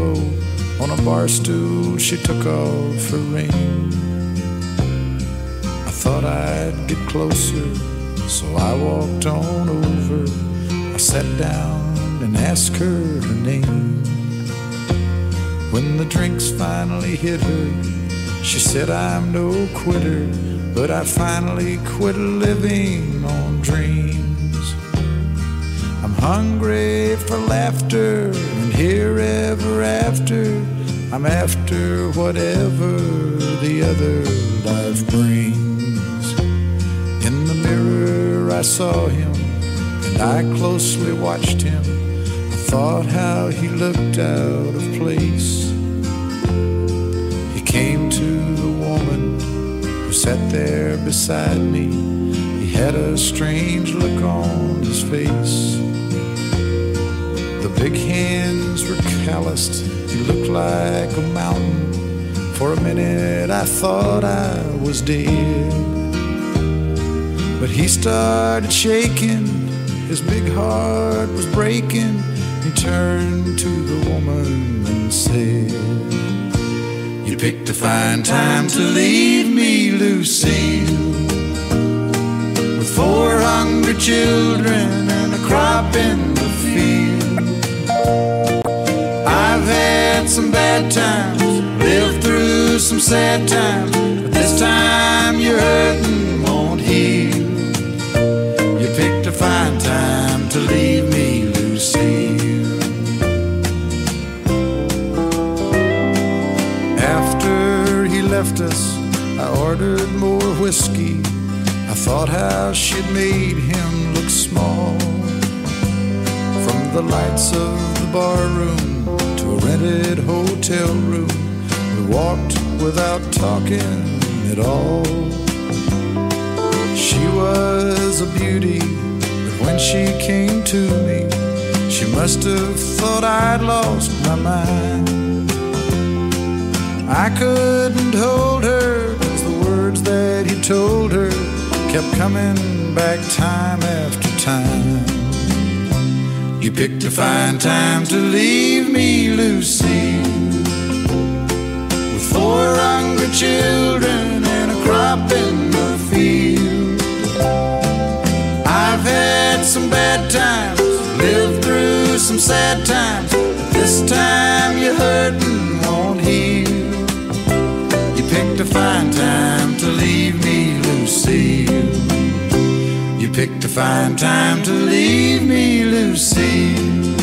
pillow on a bar stool. She took off her ring. I thought I'd get closer, so I walked on over. I sat down and asked her her name. When the drinks finally hit her, she said, I'm no quitter, but I finally quit living on dreams. I'm hungry for laughter, and here ever after, I'm after whatever the other life brings. In the mirror I saw him, and I closely watched him. I thought how he looked out of place. He came to the woman who sat there beside me. He had a strange look on his face. The big hands were calloused. He looked like a mountain. For a minute I thought I was dead. But he started shaking. His big heart was breaking. He turned to the woman and said, you picked a fine time to leave me, Lucille, with 4 hungry children and a crop in the field. I've had some bad times, lived through some sad times, but this time your hurting won't heal. You picked a fine time to leave me, Lucille. After he left us, I ordered more whiskey. I thought how she'd made him look small. From the lights of the bar room to a rented hotel room, we walked without talking at all. She was a beauty, but when she came to me, she must have thought I'd lost my mind. I couldn't hold her, 'cause the words that he told her kept coming back time after time. You picked a fine time to leave me, Lucille, with 4 hungry children and a crop in the field. I've had some bad times, lived through some sad times, but this time you're hurting won't heal. You picked a fine time to leave me, Lucille. You picked a fine time to leave me, Lucille.